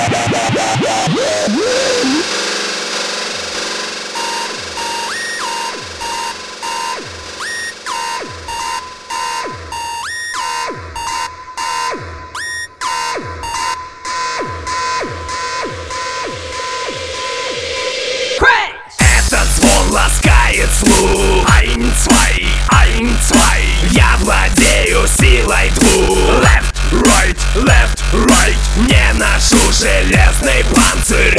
Ласкает слух. Ein, zwei, я владею силой двух. Left, right, не ношу железный панцирь.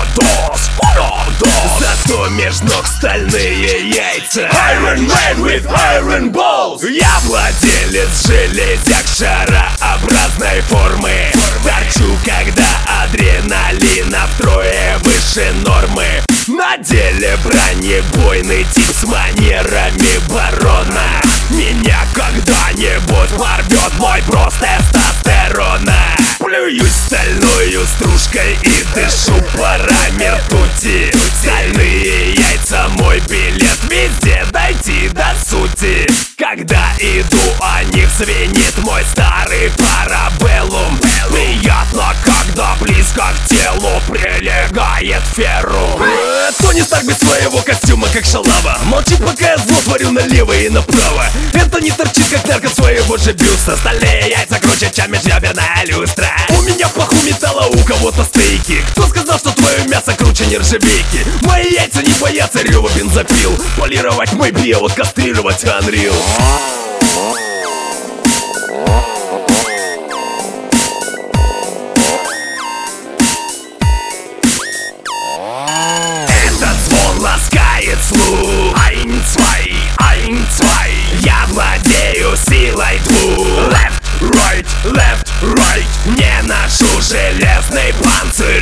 Зато меж ног стальные яйца. Iron Man with iron balls. Я владелец железяк шарообразной формы. Торчу, когда адреналина втрое выше нормы. На деле бронебойный тип с манерами барона. Меня когда-нибудь порвет мой бро с тестостерона. Плююсь стальною стружкой и дышу парами ртути. Стальные яйца мой билет, везде дойти до сути. Когда иду, о них звенит мой старый парабеллум. Приятно, когда близко к телу прилегает феррум. Тони Старк без своего костюма, как шалава. Молчит, пока я зло творю налево и направо. Это не торчит, как нарко своего же бюста. Стальные яйца круче, чем межреберная люстра. У меня в паху металла, у кого-то стейки. Кто сказал, что твое мясо круче нержавейки? Мои яйца не боятся рева бензопил. Полировать мой био, кастрировать Unreal. Ласкает слух. Ein, zwei, я владею силой двух. Left, right, не ношу железный панцирь.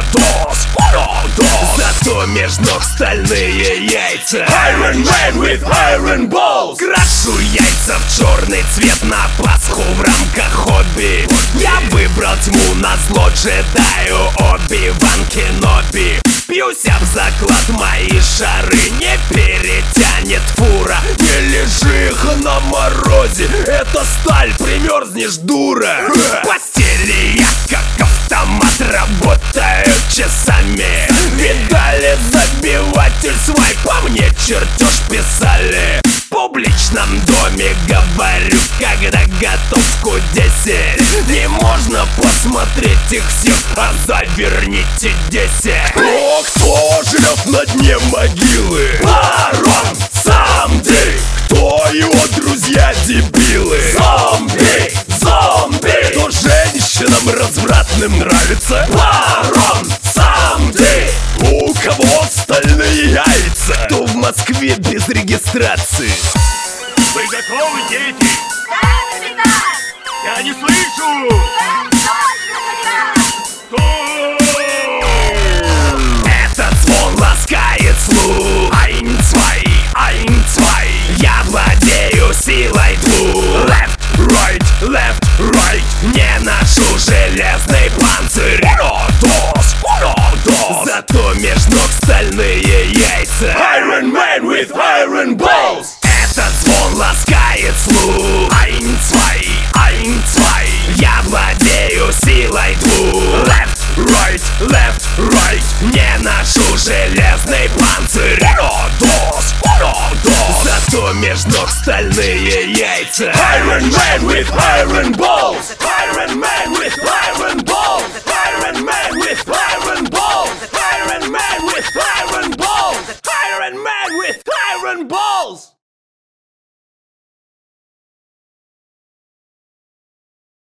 Зато меж ног стальные яйца. Iron Man with iron balls. Крашу яйца в черный цвет на Пасху в рамках хобби. Я выбрал тьму назло джедаю Оби-Ван Кеноби. Пьюся в заклад, мои шары не перетянет фура. Не лежи их на морозе, это сталь, примерзнешь, дура. Постели я как автомат работаю часами. Видали забиватель свой, по мне чертеж писали. В публичном доме говорю, когда готовку 10. Не можно посмотреть их всех, а заверните 10. Кто живет на дне могилы? Барон Самди. Кто его друзья дебилы? Зомби, зомби. Кто женщинам развратным нравится? Барон Самди. У кого стальные яйца? Кто в Москве без регистрации? Вы готовы, дети? Да, капитан! Я не слышу! Да, точно, капитан! Кто? Этот звон ласкает слух. Ein, zwei, я владею силой двух. Left, right, не ношу железный панцирь. Зато меж ног стальные яйца. Iron Man with iron balls. Этот звон ласкает слух. Ein, zwei, я владею силой двух. Left, right, не ношу железный панцирь. Зато меж ног стальные яйца. Iron Man with iron balls. Iron Man with iron balls. Iron Man with iron balls. Iron Man with iron balls. Iron Man with iron balls.